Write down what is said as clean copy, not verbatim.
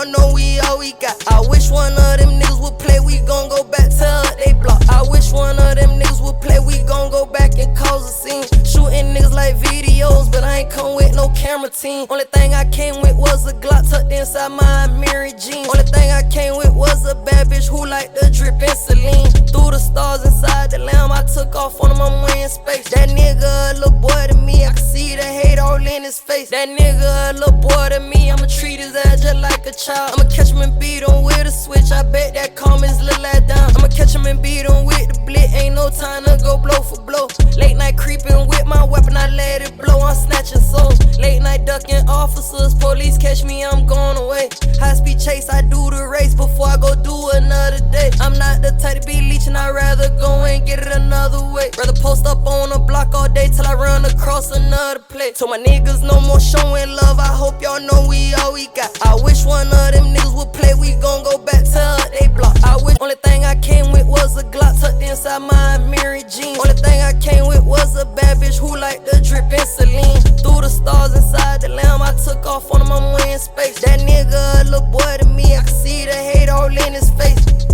y'all know we all we got. I wish one of them niggas would play, we gon' go back to they block. I wish one of them niggas would play, we gon' go back and cause a scene. Shooting niggas like videos, but I ain't come with no camera team. Only thing I came with was a Glock tucked inside my Mary jeans. Only thing I came with was a bad bitch who like to drip in Celine. Through the stars inside the lamb, I took off on him, I'm way in space. That nigga a little boy to me, I can see the hate all in his face. That nigga a little boy to me, I'ma treat his ass just like a child. I'ma catch him and beat him with a switch, I bet that calm his little ass down. I'ma catch him and beat him with the blick, ain't no time to go blow for blow. Late night creeping with my weapon, I let it blow, I'm snatching souls. Late night ducking officers, police catch me, I'm going away. High speed chase, I do the race before I go do another day. I'm not the type to be leeching, I'd rather go and get it another way. Rather post up on a block all day till I run across another plate. So my niggas no more showing love, I hope y'all know we all we got. I wish one of them niggas would play, we gon' go back to they block. I wish only thing I came with was a Glock tucked inside my Mary jeans. Only thing I came with was a bad bitch who like to drip in Celine. Through the stars inside the lamb, I took off on him, I'm way in space. That nigga a little boy to me, I can see the hate all in his face.